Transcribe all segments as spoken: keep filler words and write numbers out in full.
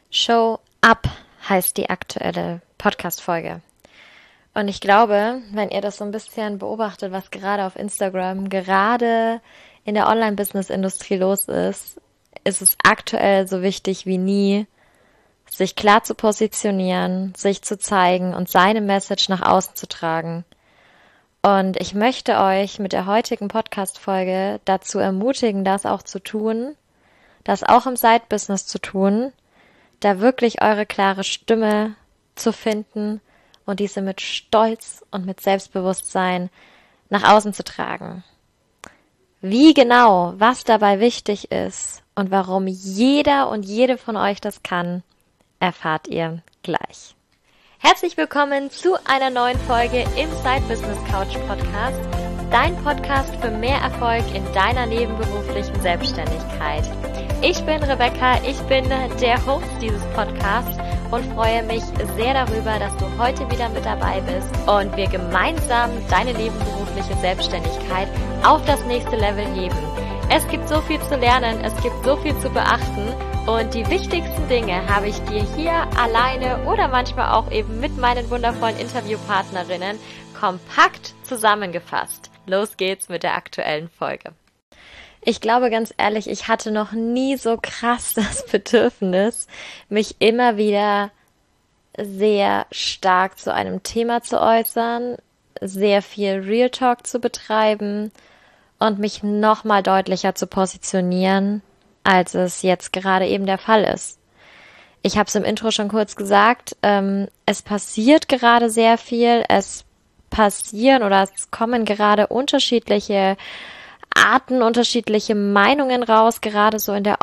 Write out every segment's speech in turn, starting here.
Show Up heißt die aktuelle Podcast-Folge. Und ich glaube, wenn ihr das so ein bisschen beobachtet, was gerade auf Instagram, gerade in der Online-Business-Industrie los ist, ist es aktuell so wichtig wie nie, sich klar zu positionieren, sich zu zeigen und seine Message nach außen zu tragen. Und ich möchte euch mit der heutigen Podcast-Folge dazu ermutigen, das auch zu tun, das auch im Side-Business zu tun, da wirklich eure klare Stimme zu finden und diese mit Stolz und mit Selbstbewusstsein nach außen zu tragen. Wie genau, was dabei wichtig ist und warum jeder und jede von euch das kann, erfahrt ihr gleich. Herzlich willkommen zu einer neuen Folge im Side Business Couch Podcast, dein Podcast für mehr Erfolg in deiner nebenberuflichen Selbstständigkeit. Ich bin Rebecca, ich bin der Host dieses Podcasts und freue mich sehr darüber, dass du heute wieder mit dabei bist und wir gemeinsam deine nebenberufliche Selbstständigkeit auf das nächste Level heben. Es gibt so viel zu lernen, es gibt so viel zu beachten und die wichtigsten Dinge habe ich dir hier alleine oder manchmal auch eben mit meinen wundervollen Interviewpartnerinnen kompakt zusammengefasst. Los geht's mit der aktuellen Folge. Ich glaube ganz ehrlich, ich hatte noch nie so krass das Bedürfnis, mich immer wieder sehr stark zu einem Thema zu äußern, sehr viel Real Talk zu betreiben und mich nochmal deutlicher zu positionieren, als es jetzt gerade eben der Fall ist. Ich habe es im Intro schon kurz gesagt, ähm, es passiert gerade sehr viel, es passieren oder es kommen gerade unterschiedliche Arten, unterschiedliche Meinungen raus, gerade so in der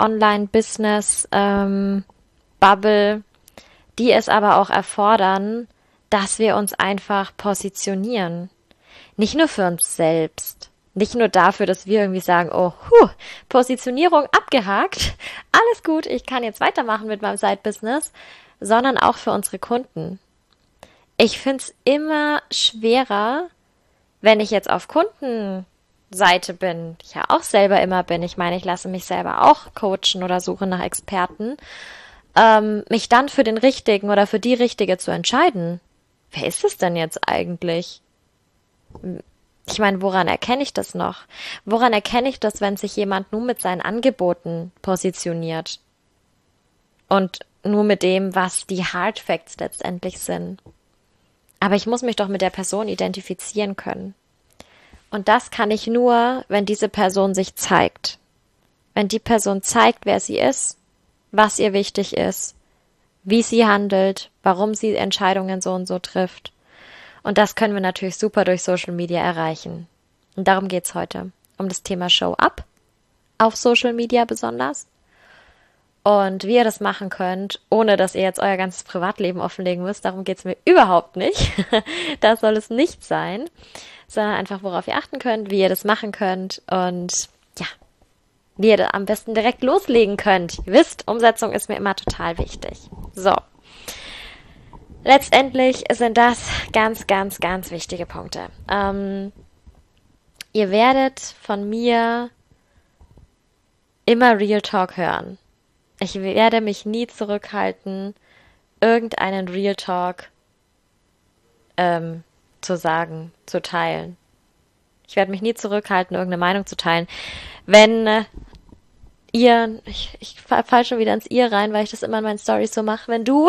Online-Business-Bubble, die es aber auch erfordern, dass wir uns einfach positionieren. Nicht nur für uns selbst, nicht nur dafür, dass wir irgendwie sagen, oh, huh, Positionierung abgehakt, alles gut, ich kann jetzt weitermachen mit meinem Side-Business, sondern auch für unsere Kunden. Ich finde es immer schwerer, wenn ich jetzt auf Kunden Seite bin, ich ja auch selber immer bin, ich meine, ich lasse mich selber auch coachen oder suche nach Experten, ähm, mich dann für den Richtigen oder für die Richtige zu entscheiden. Wer ist es denn jetzt eigentlich? Ich meine, woran erkenne ich das noch? Woran erkenne ich das, wenn sich jemand nur mit seinen Angeboten positioniert? Und nur mit dem, was die Hard Facts letztendlich sind. Aber ich muss mich doch mit der Person identifizieren können. Und das kann ich nur, wenn diese Person sich zeigt. Wenn die Person zeigt, wer sie ist, was ihr wichtig ist, wie sie handelt, warum sie Entscheidungen so und so trifft. Und das können wir natürlich super durch Social Media erreichen. Und darum geht's heute. Um das Thema Show Up. Auf Social Media besonders. Und wie ihr das machen könnt, ohne dass ihr jetzt euer ganzes Privatleben offenlegen müsst. Darum geht's mir überhaupt nicht. Das soll es nicht sein. Sondern einfach, worauf ihr achten könnt, wie ihr das machen könnt und ja, wie ihr da am besten direkt loslegen könnt. Ihr wisst, Umsetzung ist mir immer total wichtig. So, letztendlich sind das ganz, ganz, ganz wichtige Punkte. Ähm, ihr werdet von mir immer Real Talk hören. Ich werde mich nie zurückhalten, irgendeinen Real Talk ähm, zu sagen, zu teilen. Ich werde mich nie zurückhalten, irgendeine Meinung zu teilen. Wenn äh, ihr, ich, ich fall schon wieder ins Ihr rein, weil ich das immer in meinen Storys so mache, wenn du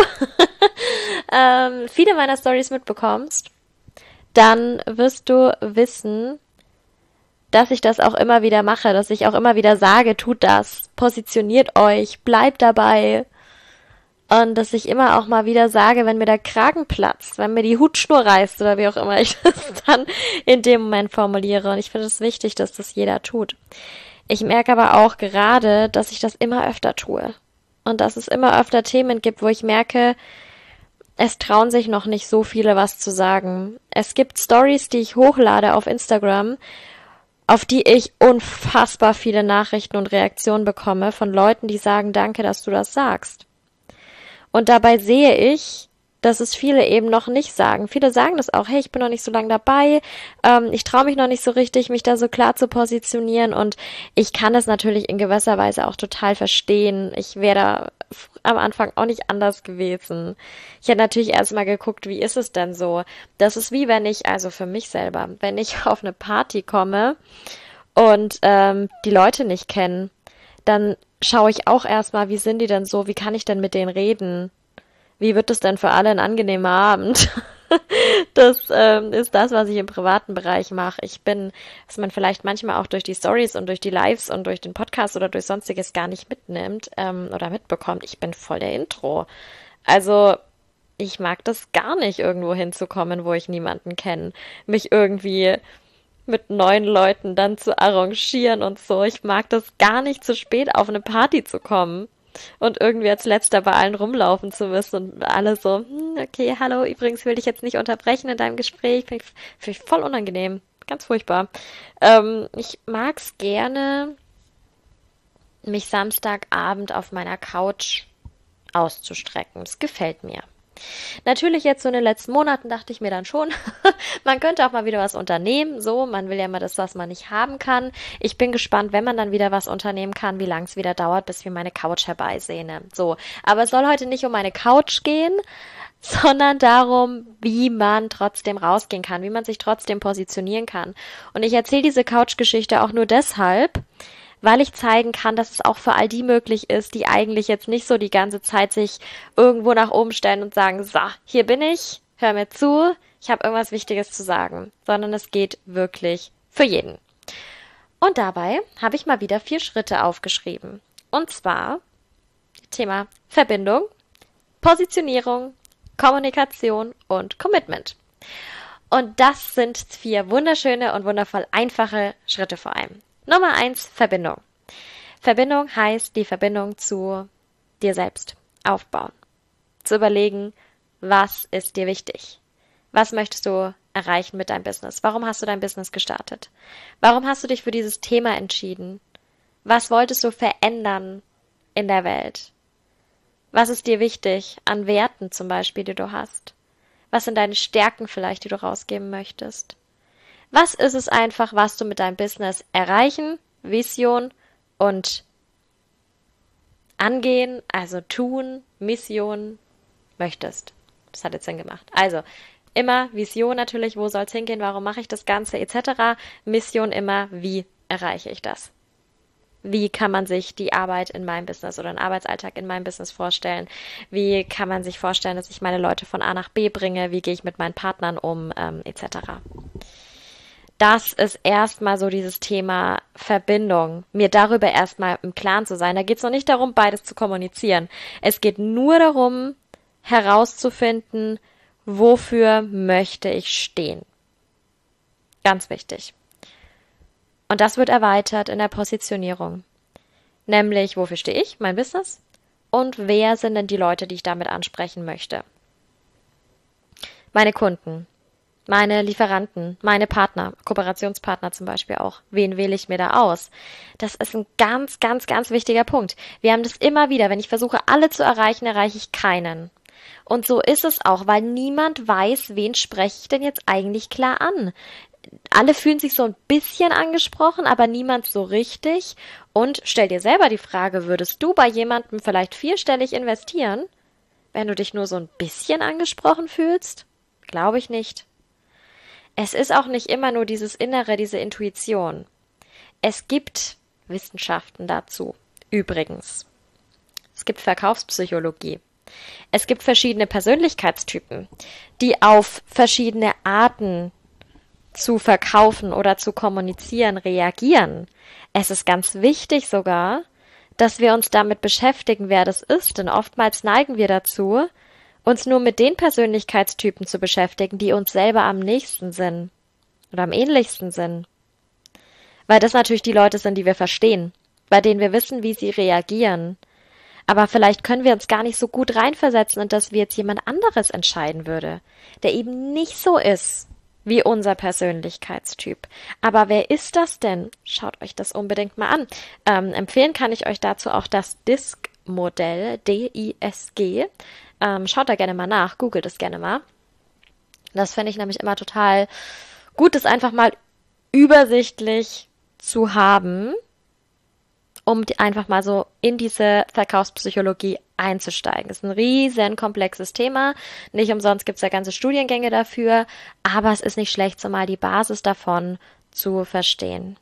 ähm, viele meiner Storys mitbekommst, dann wirst du wissen, dass ich das auch immer wieder mache, dass ich auch immer wieder sage, tut das, positioniert euch, bleibt dabei. Und dass ich immer auch mal wieder sage, wenn mir der Kragen platzt, wenn mir die Hutschnur reißt oder wie auch immer ich das dann in dem Moment formuliere. Und ich finde es wichtig, dass das jeder tut. Ich merke aber auch gerade, dass ich das immer öfter tue. Und dass es immer öfter Themen gibt, wo ich merke, es trauen sich noch nicht so viele was zu sagen. Es gibt Stories, die ich hochlade auf Instagram, auf die ich unfassbar viele Nachrichten und Reaktionen bekomme von Leuten, die sagen, danke, dass du das sagst. Und dabei sehe ich, dass es viele eben noch nicht sagen. Viele sagen das auch, hey, ich bin noch nicht so lange dabei, ähm, ich traue mich noch nicht so richtig, mich da so klar zu positionieren, und ich kann das natürlich in gewisser Weise auch total verstehen. Ich wäre da am Anfang auch nicht anders gewesen. Ich hätte natürlich erstmal geguckt, wie ist es denn so? Das ist wie wenn ich, also für mich selber, wenn ich auf eine Party komme und ähm, die Leute nicht kennen, dann schaue ich auch erstmal, wie sind die denn so, wie kann ich denn mit denen reden? Wie wird es denn für alle ein angenehmer Abend? Das ähm, ist das, was ich im privaten Bereich mache. Ich bin, was man vielleicht manchmal auch durch die Stories und durch die Lives und durch den Podcast oder durch Sonstiges gar nicht mitnimmt ähm, oder mitbekommt. Ich bin voll der Intro. Also ich mag das gar nicht, irgendwo hinzukommen, wo ich niemanden kenne. Mich irgendwie mit neuen Leuten dann zu arrangieren und so. Ich mag das gar nicht, zu spät auf eine Party zu kommen und irgendwie als Letzter bei allen rumlaufen zu müssen und alle so, hm, okay, hallo, übrigens will dich jetzt nicht unterbrechen in deinem Gespräch. Finde ich, find ich voll unangenehm. Ganz furchtbar. Ähm, ich mag's gerne, mich Samstagabend auf meiner Couch auszustrecken. Das gefällt mir. Natürlich jetzt so in den letzten Monaten dachte ich mir dann schon, man könnte auch mal wieder was unternehmen. So, man will ja immer das, was man nicht haben kann. Ich bin gespannt, wenn man dann wieder was unternehmen kann, wie lange es wieder dauert, bis wir meine Couch herbeisehne. So, aber es soll heute nicht um meine Couch gehen, sondern darum, wie man trotzdem rausgehen kann, wie man sich trotzdem positionieren kann. Und ich erzähle diese Couch-Geschichte auch nur deshalb, weil ich zeigen kann, dass es auch für all die möglich ist, die eigentlich jetzt nicht so die ganze Zeit sich irgendwo nach oben stellen und sagen, so, hier bin ich, hör mir zu, ich habe irgendwas Wichtiges zu sagen, sondern es geht wirklich für jeden. Und dabei habe ich mal wieder vier Schritte aufgeschrieben. Und zwar Thema Verbindung, Positionierung, Kommunikation und Commitment. Und das sind vier wunderschöne und wundervoll einfache Schritte vor allem. Nummer eins, Verbindung. Verbindung heißt, die Verbindung zu dir selbst aufbauen. Zu überlegen, was ist dir wichtig? Was möchtest du erreichen mit deinem Business? Warum hast du dein Business gestartet? Warum hast du dich für dieses Thema entschieden? Was wolltest du verändern in der Welt? Was ist dir wichtig an Werten zum Beispiel, die du hast? Was sind deine Stärken vielleicht, die du rausgeben möchtest? Was ist es einfach, was du mit deinem Business erreichen, Vision und angehen, also tun, Mission möchtest? Das hat jetzt Sinn gemacht. Also immer Vision natürlich, wo soll es hingehen, warum mache ich das Ganze et cetera. Mission immer, wie erreiche ich das? Wie kann man sich die Arbeit in meinem Business oder den Arbeitsalltag in meinem Business vorstellen? Wie kann man sich vorstellen, dass ich meine Leute von A nach B bringe? Wie gehe ich mit meinen Partnern um, ähm, et cetera. Das ist erstmal so dieses Thema Verbindung, mir darüber erstmal im Klaren zu sein. Da geht es noch nicht darum, beides zu kommunizieren. Es geht nur darum, herauszufinden, wofür möchte ich stehen. Ganz wichtig. Und das wird erweitert in der Positionierung. Nämlich, wofür stehe ich, mein Business? Und wer sind denn die Leute, die ich damit ansprechen möchte? Meine Kunden. Meine Lieferanten, meine Partner, Kooperationspartner zum Beispiel auch. Wen wähle ich mir da aus? Das ist ein ganz, ganz, ganz wichtiger Punkt. Wir haben das immer wieder. Wenn ich versuche, alle zu erreichen, erreiche ich keinen. Und so ist es auch, weil niemand weiß, wen spreche ich denn jetzt eigentlich klar an. Alle fühlen sich so ein bisschen angesprochen, aber niemand so richtig. Und stell dir selber die Frage, würdest du bei jemandem vielleicht vierstellig investieren, wenn du dich nur so ein bisschen angesprochen fühlst? Glaube ich nicht. Es ist auch nicht immer nur dieses Innere, diese Intuition. Es gibt Wissenschaften dazu. Übrigens. Es gibt Verkaufspsychologie. Es gibt verschiedene Persönlichkeitstypen, die auf verschiedene Arten zu verkaufen oder zu kommunizieren reagieren. Es ist ganz wichtig sogar, dass wir uns damit beschäftigen, wer das ist, denn oftmals neigen wir dazu, uns nur mit den Persönlichkeitstypen zu beschäftigen, die uns selber am nächsten sind oder am ähnlichsten sind. Weil das natürlich die Leute sind, die wir verstehen, bei denen wir wissen, wie sie reagieren. Aber vielleicht können wir uns gar nicht so gut reinversetzen, und dass wir jetzt jemand anderes entscheiden würde, der eben nicht so ist wie unser Persönlichkeitstyp. Aber wer ist das denn? Schaut euch das unbedingt mal an. Ähm, empfehlen kann ich euch dazu auch das D I S C-Modell, D I S G. Ähm, schaut da gerne mal nach, googelt es gerne mal. Das finde ich nämlich immer total gut, das einfach mal übersichtlich zu haben, um die einfach mal so in diese Verkaufspsychologie einzusteigen. Das ist ein riesen komplexes Thema. Nicht umsonst gibt es da ganze Studiengänge dafür, aber es ist nicht schlecht, so mal die Basis davon zu verstehen.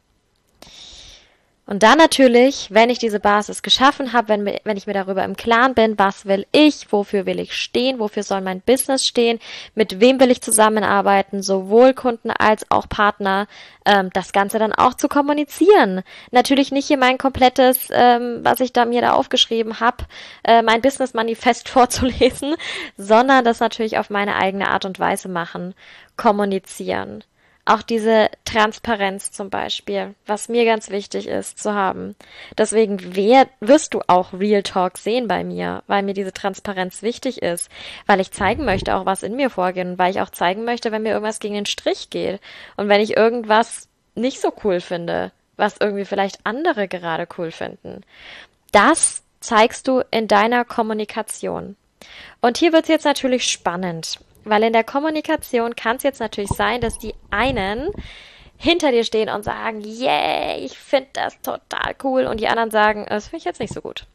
Und dann natürlich, wenn ich diese Basis geschaffen habe, wenn, wenn ich mir darüber im Klaren bin, was will ich, wofür will ich stehen, wofür soll mein Business stehen, mit wem will ich zusammenarbeiten, sowohl Kunden als auch Partner, ähm, das Ganze dann auch zu kommunizieren. Natürlich nicht hier mein komplettes, ähm, was ich da mir da aufgeschrieben habe, äh, mein Business-Manifest vorzulesen, sondern das natürlich auf meine eigene Art und Weise machen, kommunizieren. Auch diese Transparenz zum Beispiel, was mir ganz wichtig ist zu haben. Deswegen wer, wirst du auch Real Talk sehen bei mir, weil mir diese Transparenz wichtig ist, weil ich zeigen möchte auch, was in mir vorgeht und weil ich auch zeigen möchte, wenn mir irgendwas gegen den Strich geht und wenn ich irgendwas nicht so cool finde, was irgendwie vielleicht andere gerade cool finden. Das zeigst du in deiner Kommunikation. Und hier wird es jetzt natürlich spannend. Weil in der Kommunikation kann es jetzt natürlich sein, dass die einen hinter dir stehen und sagen, yeah, ich finde das total cool. Und die anderen sagen, das finde ich jetzt nicht so gut.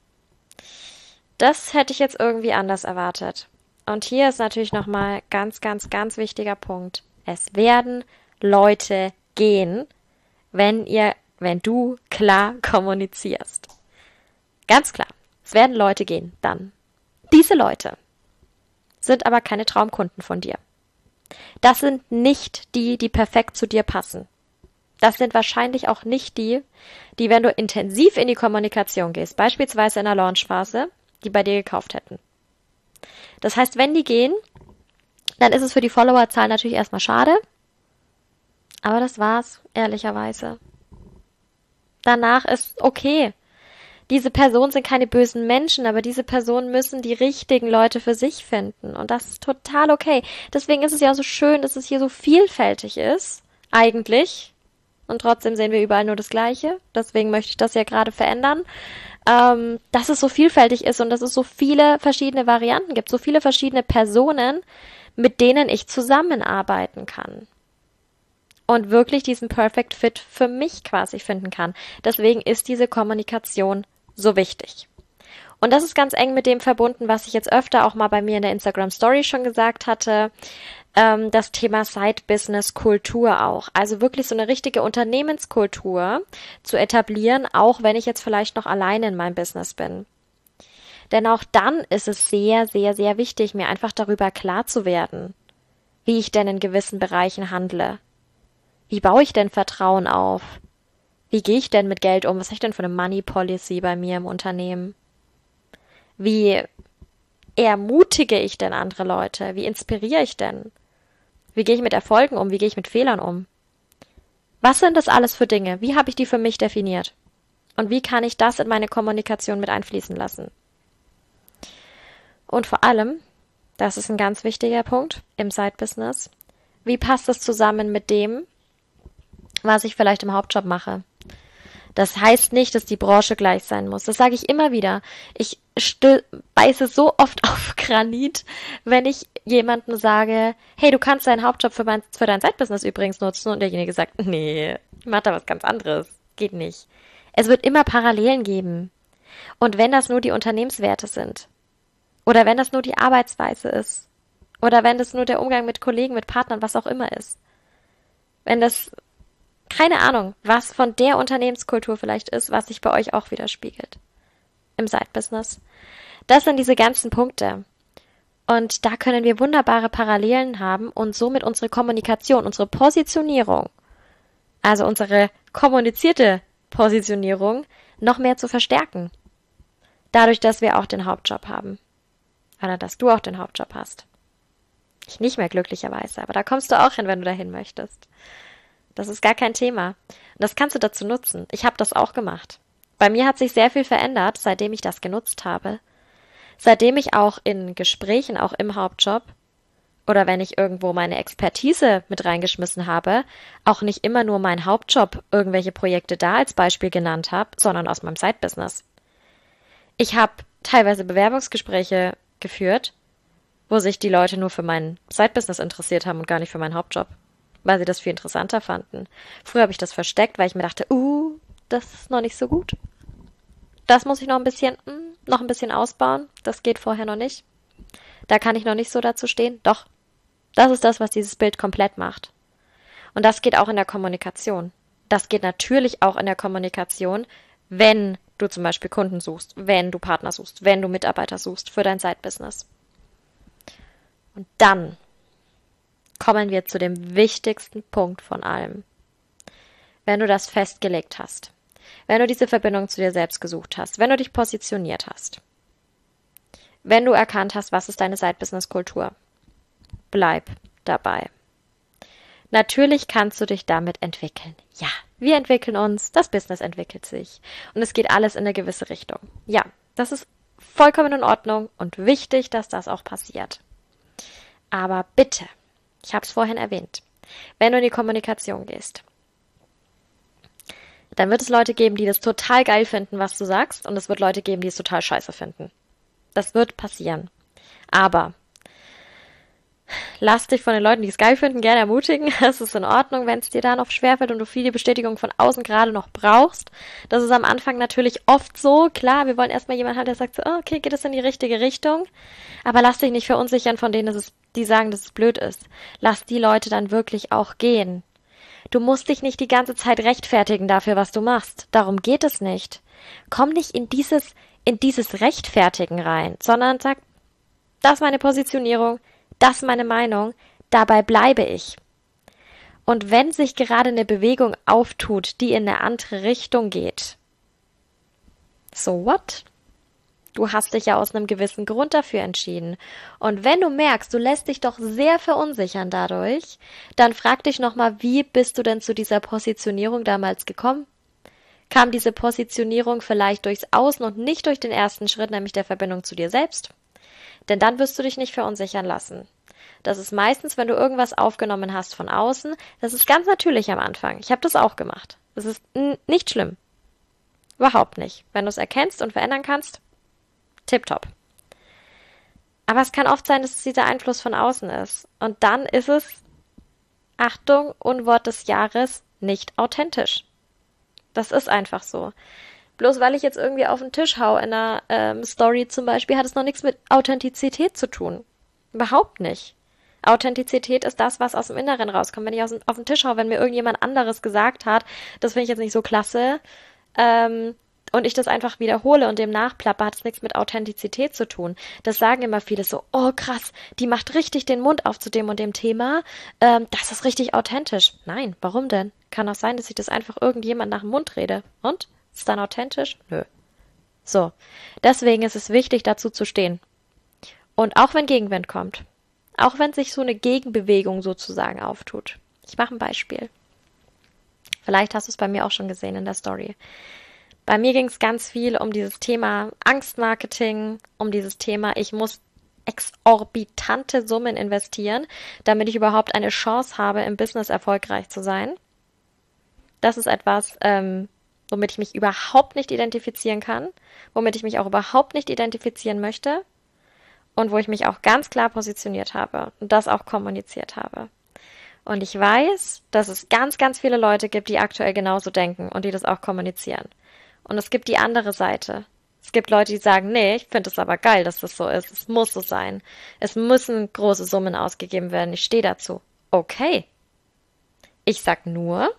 Das hätte ich jetzt irgendwie anders erwartet. Und hier ist natürlich nochmal ganz, ganz, ganz wichtiger Punkt. Es werden Leute gehen, wenn ihr, wenn du klar kommunizierst. Ganz klar. Es werden Leute gehen, dann. Diese Leute sind aber keine Traumkunden von dir. Das sind nicht die, die perfekt zu dir passen. Das sind wahrscheinlich auch nicht die, die, wenn du intensiv in die Kommunikation gehst, beispielsweise in der Launchphase, die bei dir gekauft hätten. Das heißt, wenn die gehen, dann ist es für die Followerzahl natürlich erstmal schade, aber das war's, ehrlicherweise. Danach ist okay. Diese Personen sind keine bösen Menschen, aber diese Personen müssen die richtigen Leute für sich finden. Und das ist total okay. Deswegen ist es ja so schön, dass es hier so vielfältig ist, eigentlich. Und trotzdem sehen wir überall nur das Gleiche. Deswegen möchte ich das ja gerade verändern. Ähm, dass es so vielfältig ist und dass es so viele verschiedene Varianten gibt, so viele verschiedene Personen, mit denen ich zusammenarbeiten kann. Und wirklich diesen Perfect Fit für mich quasi finden kann. Deswegen ist diese Kommunikation so wichtig. Und das ist ganz eng mit dem verbunden, was ich jetzt öfter auch mal bei mir in der Instagram Story schon gesagt hatte, ähm, das Thema Side-Business-Kultur auch. Also wirklich so eine richtige Unternehmenskultur zu etablieren, auch wenn ich jetzt vielleicht noch alleine in meinem Business bin. Denn auch dann ist es sehr, sehr, sehr wichtig, mir einfach darüber klar zu werden, wie ich denn in gewissen Bereichen handle. Wie baue ich denn Vertrauen auf? Wie gehe ich denn mit Geld um? Was habe ich denn für eine Money Policy bei mir im Unternehmen? Wie ermutige ich denn andere Leute? Wie inspiriere ich denn? Wie gehe ich mit Erfolgen um? Wie gehe ich mit Fehlern um? Was sind das alles für Dinge? Wie habe ich die für mich definiert? Und wie kann ich das in meine Kommunikation mit einfließen lassen? Und vor allem, das ist ein ganz wichtiger Punkt im Side-Business, wie passt das zusammen mit dem, was ich vielleicht im Hauptjob mache? Das heißt nicht, dass die Branche gleich sein muss. Das sage ich immer wieder. Ich stö- beiße so oft auf Granit, wenn ich jemandem sage, hey, du kannst deinen Hauptjob für, mein, für dein Side-Business übrigens nutzen. Und derjenige sagt, nee, ich mache da was ganz anderes. Geht nicht. Es wird immer Parallelen geben. Und wenn das nur die Unternehmenswerte sind, oder wenn das nur die Arbeitsweise ist, oder wenn das nur der Umgang mit Kollegen, mit Partnern, was auch immer ist, wenn das keine Ahnung, was von der Unternehmenskultur vielleicht ist, was sich bei euch auch widerspiegelt im Side-Business. Das sind diese ganzen Punkte. Und da können wir wunderbare Parallelen haben und somit unsere Kommunikation, unsere Positionierung, also unsere kommunizierte Positionierung, noch mehr zu verstärken. Dadurch, dass wir auch den Hauptjob haben. Oder dass du auch den Hauptjob hast. Ich nicht mehr glücklicherweise, aber da kommst du auch hin, wenn du dahin möchtest. Das ist gar kein Thema. Und das kannst du dazu nutzen. Ich habe das auch gemacht. Bei mir hat sich sehr viel verändert, seitdem ich das genutzt habe. Seitdem ich auch in Gesprächen, auch im Hauptjob, oder wenn ich irgendwo meine Expertise mit reingeschmissen habe, auch nicht immer nur mein Hauptjob irgendwelche Projekte da als Beispiel genannt habe, sondern aus meinem Side-Business. Ich habe teilweise Bewerbungsgespräche geführt, wo sich die Leute nur für mein Side-Business interessiert haben und gar nicht für meinen Hauptjob, weil sie das viel interessanter fanden. Früher habe ich das versteckt, weil ich mir dachte, uh, das ist noch nicht so gut. Das muss ich noch ein bisschen, mh, noch ein bisschen ausbauen. Das geht vorher noch nicht. Da kann ich noch nicht so dazu stehen. Doch, das ist das, was dieses Bild komplett macht. Und das geht auch in der Kommunikation. Das geht natürlich auch in der Kommunikation, wenn du zum Beispiel Kunden suchst, wenn du Partner suchst, wenn du Mitarbeiter suchst für dein Side-Business. Und dann kommen wir zu dem wichtigsten Punkt von allem. Wenn du das festgelegt hast, wenn du diese Verbindung zu dir selbst gesucht hast, wenn du dich positioniert hast, wenn du erkannt hast, was ist deine Side-Business-Kultur, bleib dabei. Natürlich kannst du dich damit entwickeln. Ja, wir entwickeln uns, das Business entwickelt sich und es geht alles in eine gewisse Richtung. Ja, das ist vollkommen in Ordnung und wichtig, dass das auch passiert. Aber bitte, ich habe es vorhin erwähnt, wenn du in die Kommunikation gehst, dann wird es Leute geben, die das total geil finden, was du sagst, und es wird Leute geben, die es total scheiße finden. Das wird passieren. Aber lass dich von den Leuten, die es geil finden, gerne ermutigen. Es ist in Ordnung, wenn es dir da noch schwerfällt und du viele Bestätigungen von außen gerade noch brauchst. Das ist am Anfang natürlich oft so. Klar, wir wollen erstmal jemanden haben, der sagt so, oh, okay, geht es in die richtige Richtung? Aber lass dich nicht verunsichern von denen, dass es, die sagen, dass es blöd ist. Lass die Leute dann wirklich auch gehen. Du musst dich nicht die ganze Zeit rechtfertigen dafür, was du machst. Darum geht es nicht. Komm nicht in dieses, in dieses Rechtfertigen rein, sondern sag, das ist meine Positionierung, das ist meine Meinung, dabei bleibe ich. Und wenn sich gerade eine Bewegung auftut, die in eine andere Richtung geht, so what? Du hast dich ja aus einem gewissen Grund dafür entschieden. Und wenn du merkst, du lässt dich doch sehr verunsichern dadurch, dann frag dich nochmal, wie bist du denn zu dieser Positionierung damals gekommen? Kam diese Positionierung vielleicht durchs Außen und nicht durch den ersten Schritt, nämlich der Verbindung zu dir selbst? Denn dann wirst du dich nicht verunsichern lassen. Das ist meistens, wenn du irgendwas aufgenommen hast von außen, das ist ganz natürlich am Anfang. Ich habe das auch gemacht. Das ist n- nicht schlimm. Überhaupt nicht. Wenn du es erkennst und verändern kannst, tipptopp. Aber es kann oft sein, dass es dieser Einfluss von außen ist. Und dann ist es, Achtung, Unwort des Jahres, nicht authentisch. Das ist einfach so. Bloß weil ich jetzt irgendwie auf den Tisch hau in einer ähm, Story zum Beispiel, hat es noch nichts mit Authentizität zu tun. Überhaupt nicht. Authentizität ist das, was aus dem Inneren rauskommt. Wenn ich aus, auf den Tisch hau, wenn mir irgendjemand anderes gesagt hat, das finde ich jetzt nicht so klasse, ähm, und ich das einfach wiederhole und dem nachplappe, hat es nichts mit Authentizität zu tun. Das sagen immer viele so, oh krass, die macht richtig den Mund auf zu dem und dem Thema, ähm, das ist richtig authentisch. Nein, warum denn? Kann auch sein, dass ich das einfach irgendjemand nach dem Mund rede. Und? Ist es dann authentisch? Nö. So, deswegen ist es wichtig, dazu zu stehen. Und auch wenn Gegenwind kommt, auch wenn sich so eine Gegenbewegung sozusagen auftut. Ich mache ein Beispiel. Vielleicht hast du es bei mir auch schon gesehen in der Story. Bei mir ging es ganz viel um dieses Thema Angstmarketing, um dieses Thema, ich muss exorbitante Summen investieren, damit ich überhaupt eine Chance habe, im Business erfolgreich zu sein. Das ist etwas, ähm, womit ich mich überhaupt nicht identifizieren kann, womit ich mich auch überhaupt nicht identifizieren möchte und wo ich mich auch ganz klar positioniert habe und das auch kommuniziert habe. Und ich weiß, dass es ganz, ganz viele Leute gibt, die aktuell genauso denken und die das auch kommunizieren. Und es gibt die andere Seite. Es gibt Leute, die sagen, nee, ich finde es aber geil, dass das so ist. Es muss so sein. Es müssen große Summen ausgegeben werden. Ich stehe dazu. Okay. Ich sag nur,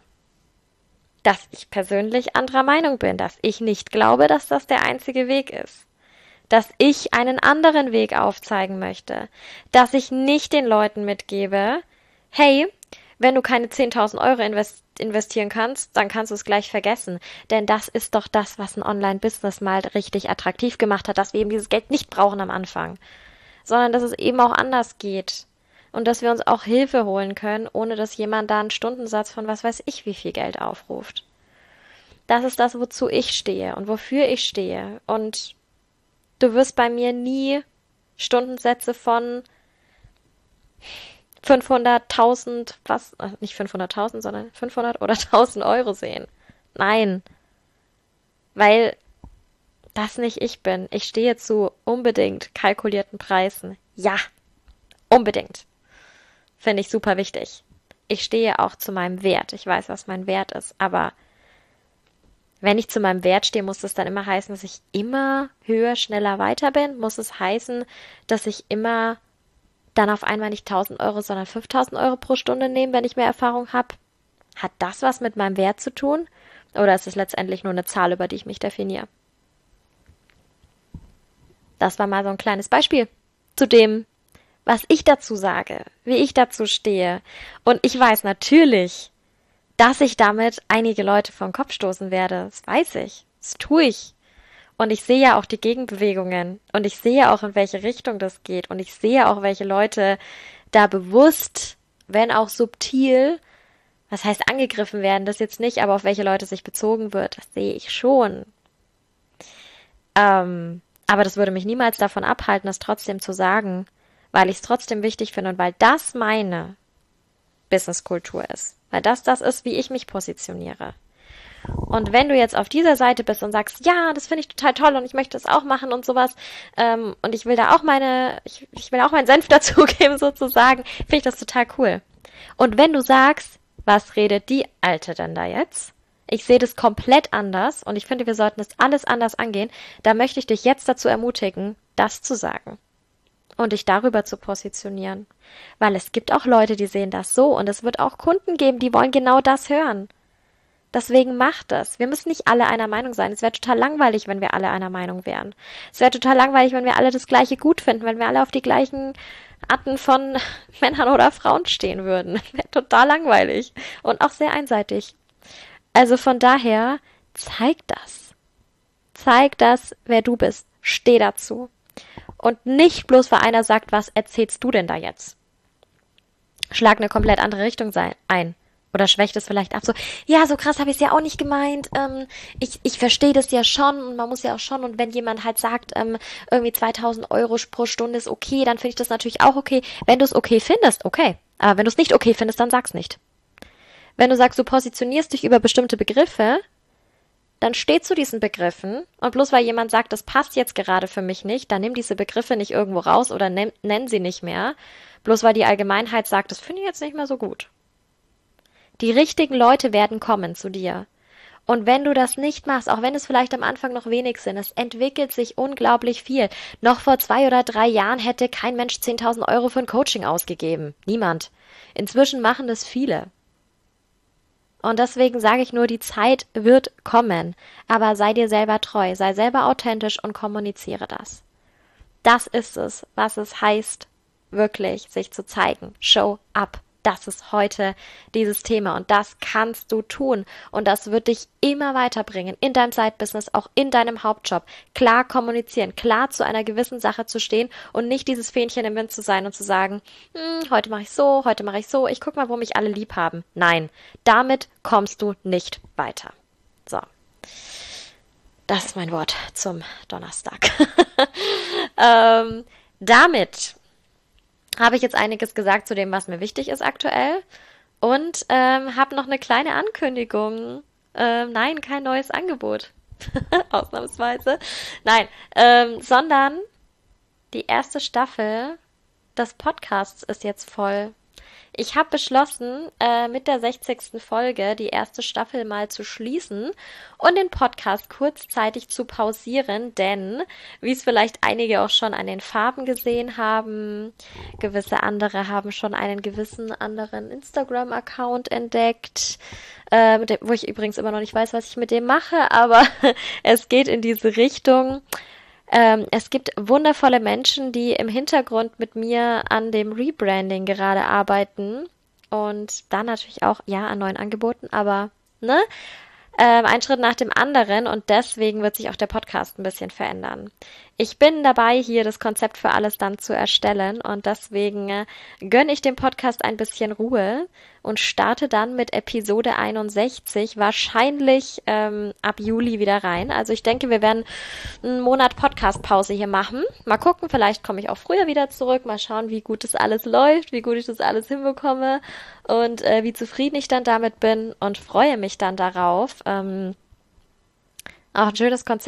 dass ich persönlich anderer Meinung bin, dass ich nicht glaube, dass das der einzige Weg ist. Dass ich einen anderen Weg aufzeigen möchte. Dass ich nicht den Leuten mitgebe, hey, wenn du keine zehntausend Euro invest- investieren kannst, dann kannst du es gleich vergessen. Denn das ist doch das, was ein Online-Business mal richtig attraktiv gemacht hat, dass wir eben dieses Geld nicht brauchen am Anfang. Sondern dass es eben auch anders geht. Und dass wir uns auch Hilfe holen können, ohne dass jemand da einen Stundensatz von was weiß ich wie viel Geld aufruft. Das ist das, wozu ich stehe und wofür ich stehe. Und du wirst bei mir nie Stundensätze von fünfhunderttausend, was, nicht fünfhunderttausend, sondern fünfhundert oder tausend Euro sehen. Nein. Weil das nicht ich bin. Ich stehe zu unbedingt kalkulierten Preisen. Ja. Unbedingt. Finde ich super wichtig. Ich stehe auch zu meinem Wert. Ich weiß, was mein Wert ist. Aber wenn ich zu meinem Wert stehe, muss das dann immer heißen, dass ich immer höher, schneller, weiter bin? Muss es heißen, dass ich immer dann auf einmal nicht tausend Euro, sondern fünftausend Euro pro Stunde nehme, wenn ich mehr Erfahrung habe? Hat das was mit meinem Wert zu tun? Oder ist es letztendlich nur eine Zahl, über die ich mich definiere? Das war mal so ein kleines Beispiel zu dem, was ich dazu sage, wie ich dazu stehe. Und ich weiß natürlich, dass ich damit einige Leute vor den Kopf stoßen werde. Das weiß ich. Das tue ich. Und ich sehe ja auch die Gegenbewegungen. Und ich sehe auch, in welche Richtung das geht. Und ich sehe auch, welche Leute da bewusst, wenn auch subtil, was heißt angegriffen werden, das jetzt nicht, aber auf welche Leute sich bezogen wird, das sehe ich schon. Ähm, aber das würde mich niemals davon abhalten, das trotzdem zu sagen, weil ich es trotzdem wichtig finde und weil das meine Businesskultur ist. Weil das das ist, wie ich mich positioniere. Und wenn du jetzt auf dieser Seite bist und sagst, ja, das finde ich total toll und ich möchte das auch machen und sowas, ähm, und ich will da auch meine, ich, ich will auch meinen Senf dazugeben sozusagen, finde ich das total cool. Und wenn du sagst, was redet die Alte denn da jetzt? Ich sehe das komplett anders und ich finde, wir sollten das alles anders angehen, da möchte ich dich jetzt dazu ermutigen, das zu sagen. Und dich darüber zu positionieren. Weil es gibt auch Leute, die sehen das so und es wird auch Kunden geben, die wollen genau das hören. Deswegen macht das. Wir müssen nicht alle einer Meinung sein. Es wäre total langweilig, wenn wir alle einer Meinung wären. Es wäre total langweilig, wenn wir alle das Gleiche gut finden, wenn wir alle auf die gleichen Arten von Männern oder Frauen stehen würden. Wäre total langweilig und auch sehr einseitig. Also von daher, zeig das. Zeig das, wer du bist. Steh dazu. Und nicht bloß, weil einer sagt, was erzählst du denn da jetzt? Schlag eine komplett andere Richtung ein. Oder schwächt es vielleicht ab, so, ja, so krass habe ich es ja auch nicht gemeint, ähm, ich, ich verstehe das ja schon und man muss ja auch schon, und wenn jemand halt sagt, ähm, irgendwie zweitausend Euro pro Stunde ist okay, dann finde ich das natürlich auch okay. Wenn du es okay findest, okay. Aber wenn du es nicht okay findest, dann sag's nicht. Wenn du sagst, du positionierst dich über bestimmte Begriffe, dann steh zu diesen Begriffen und bloß weil jemand sagt, das passt jetzt gerade für mich nicht, dann nimm diese Begriffe nicht irgendwo raus oder nenn, nenn sie nicht mehr, bloß weil die Allgemeinheit sagt, das finde ich jetzt nicht mehr so gut. Die richtigen Leute werden kommen zu dir. Und wenn du das nicht machst, auch wenn es vielleicht am Anfang noch wenig sind, es entwickelt sich unglaublich viel. Noch vor zwei oder drei Jahren hätte kein Mensch zehntausend Euro für ein Coaching ausgegeben. Niemand. Inzwischen machen das viele. Und deswegen sage ich nur, die Zeit wird kommen. Aber sei dir selber treu, sei selber authentisch und kommuniziere das. Das ist es, was es heißt, wirklich sich zu zeigen. Show up. Das ist heute dieses Thema und das kannst du tun und das wird dich immer weiterbringen in deinem Side-Business, auch in deinem Hauptjob. Klar kommunizieren, klar zu einer gewissen Sache zu stehen und nicht dieses Fähnchen im Wind zu sein und zu sagen, hm, heute mache ich so, heute mache ich so, ich guck mal, wo mich alle lieb haben. Nein, damit kommst du nicht weiter. So, das ist mein Wort zum Donnerstag. ähm, damit habe ich jetzt einiges gesagt zu dem, was mir wichtig ist aktuell und ähm, habe noch eine kleine Ankündigung. Ähm, nein, kein neues Angebot. Ausnahmsweise. Nein, ähm, sondern die erste Staffel des Podcasts ist jetzt voll. Ich habe beschlossen, äh, mit der sechzigsten Folge die erste Staffel mal zu schließen und den Podcast kurzzeitig zu pausieren, denn, wie es vielleicht einige auch schon an den Farben gesehen haben, gewisse andere haben schon einen gewissen anderen Instagram-Account entdeckt, äh, mit dem, wo ich übrigens immer noch nicht weiß, was ich mit dem mache, aber es geht in diese Richtung. Ähm, es gibt wundervolle Menschen, die im Hintergrund mit mir an dem Rebranding gerade arbeiten und dann natürlich auch, ja, an neuen Angeboten, aber, ne, ähm, ein Schritt nach dem anderen und deswegen wird sich auch der Podcast ein bisschen verändern. Ich bin dabei, hier das Konzept für alles dann zu erstellen und deswegen äh, gönne ich dem Podcast ein bisschen Ruhe und starte dann mit Episode einundsechzig wahrscheinlich ähm, ab Juli wieder rein. Also ich denke, wir werden einen Monat Podcast-Pause hier machen. Mal gucken, vielleicht komme ich auch früher wieder zurück. Mal schauen, wie gut das alles läuft, wie gut ich das alles hinbekomme und äh, wie zufrieden ich dann damit bin und freue mich dann darauf. Ähm, auch ein schönes Konzept.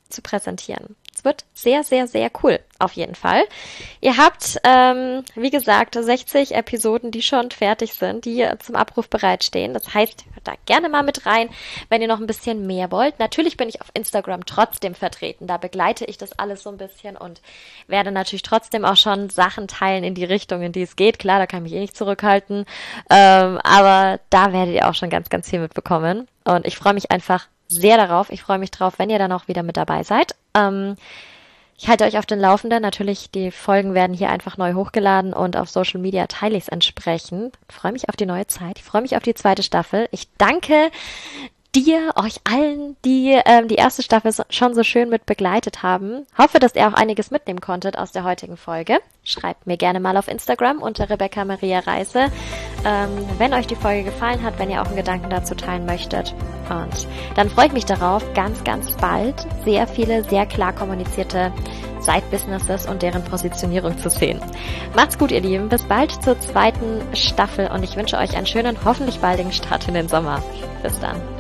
zu präsentieren. Es wird sehr, sehr, sehr cool, auf jeden Fall. Ihr habt, ähm, wie gesagt, sechzig Episoden, die schon fertig sind, die zum Abruf bereitstehen. Das heißt, hört da gerne mal mit rein, wenn ihr noch ein bisschen mehr wollt. Natürlich bin ich auf Instagram trotzdem vertreten. Da begleite ich das alles so ein bisschen und werde natürlich trotzdem auch schon Sachen teilen in die Richtung, in die es geht. Klar, da kann ich mich eh nicht zurückhalten. Ähm, aber da werdet ihr auch schon ganz, ganz viel mitbekommen. Und ich freue mich einfach sehr darauf. Ich freue mich drauf, wenn ihr dann auch wieder mit dabei seid. Ähm, ich halte euch auf den Laufenden. Natürlich, die Folgen werden hier einfach neu hochgeladen und auf Social Media teile ich es entsprechend. Ich freue mich auf die neue Zeit. Ich freue mich auf die zweite Staffel. Ich danke dir, euch allen, die ähm, die erste Staffel so, schon so schön mit begleitet haben. Hoffe, dass ihr auch einiges mitnehmen konntet aus der heutigen Folge. Schreibt mir gerne mal auf Instagram unter Rebecca Maria Reise, ähm, wenn euch die Folge gefallen hat, wenn ihr auch einen Gedanken dazu teilen möchtet. Und dann freue ich mich darauf, ganz, ganz bald sehr viele, sehr klar kommunizierte Side-Businesses und deren Positionierung zu sehen. Macht's gut, ihr Lieben. Bis bald zur zweiten Staffel und ich wünsche euch einen schönen, hoffentlich baldigen Start in den Sommer. Bis dann.